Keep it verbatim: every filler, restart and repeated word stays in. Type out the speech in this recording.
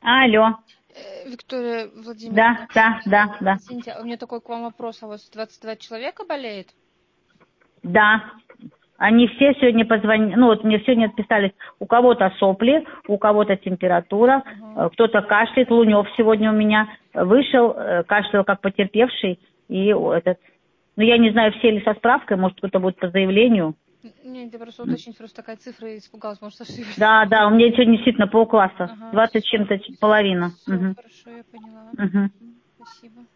Алло. Э, Виктория Да, Владимировна, да, да, да. извините, а у меня такой к вам вопрос. А у вас двадцать два человека болеет? Да. Они все сегодня позвонили, ну вот мне сегодня отписались, у кого-то сопли, у кого-то температура, Ага. э, кто-то кашляет, Лунев сегодня у меня вышел, э, кашлял как потерпевший, и о, этот, ну я не знаю, все ли со справкой, может кто-то будет по заявлению. Н- Нет, я просто уточнить, просто такая цифра и испугалась, может ошиблась. Да, да, у меня сегодня действительно полкласса, Ага, двадцать все, чем-то ч- половина. все Угу. хорошо, я поняла. Угу. Мгм, спасибо.